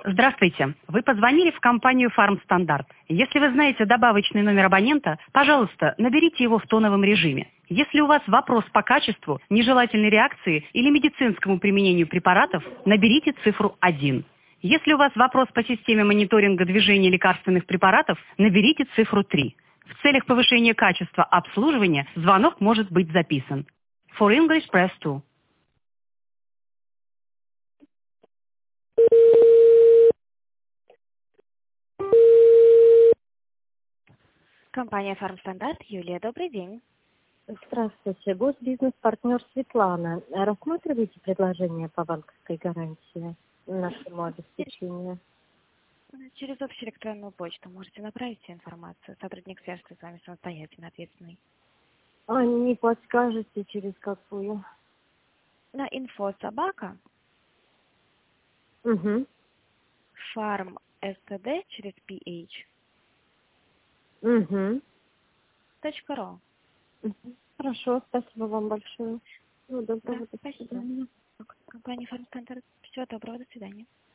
Здравствуйте. Вы позвонили в компанию «Фармстандарт». Если вы знаете добавочный номер абонента, пожалуйста, наберите его в тоновом режиме. Если у вас вопрос по качеству, нежелательной реакции или медицинскому применению препаратов, наберите цифру 1. Если у вас вопрос по системе мониторинга движения лекарственных препаратов, наберите цифру 3. В целях повышения качества обслуживания звонок может быть записан. For English, press 2. Компания «Фармстандарт». Юлия, добрый день. Здравствуйте, госбизнес-партнер Светлана. Рассматриваете предложение по банковской гарантии нашему обеспечению? Через общую электронную почту можете направить всю информацию. Сотрудник свяжется с вами самостоятельно, ответственный. А не подскажете, через какую? На info@, Угу. farm std через ph, Угу. .ru. Хорошо, спасибо вам большое. Ну, Да, доброго, до спасибо. свидания. Компания «Фармстандарт». Всего доброго, до свидания.